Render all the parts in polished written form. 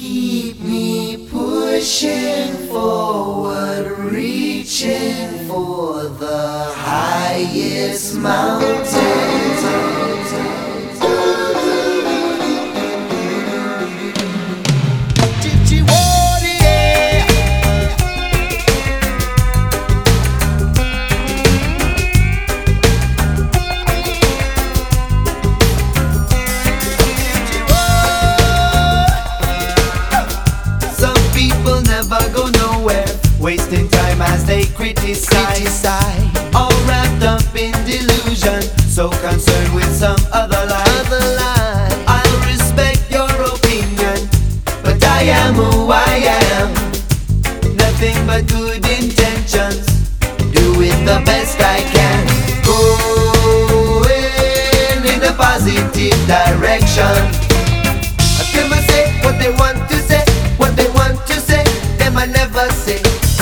Keep me pushing forward, reaching for the highest mountain. Wasting time as they criticize, all wrapped up in delusion, so concerned with some other lie. I'll respect your opinion, but I am who I am. Nothing but good intentions, doing the best I can. Going in a positive direction. Them I say what they want to say, what they want to say, them I never say.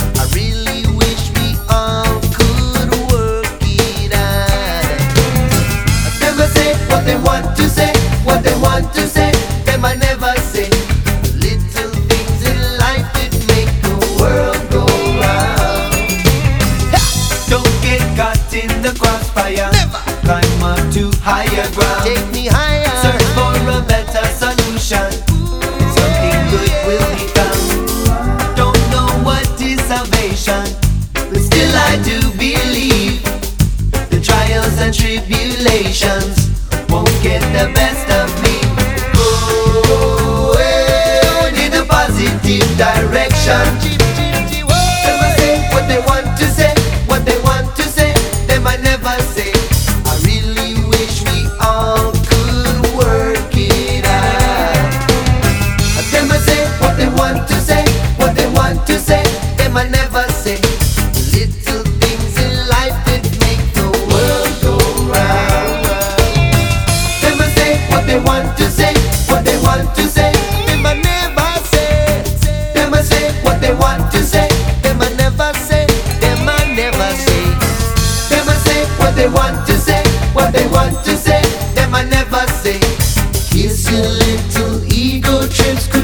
Climb up to higher ground. Take me higher. Search for a better solution. Something good will be found. Don't know what is salvation, but still I do believe the trials and tribulations won't get the best of me. Going in a positive direction. Them I say what they want to say, what they want to say, them I never say. They want to say, what they want to say, them I never say. Kiss your little ego trips.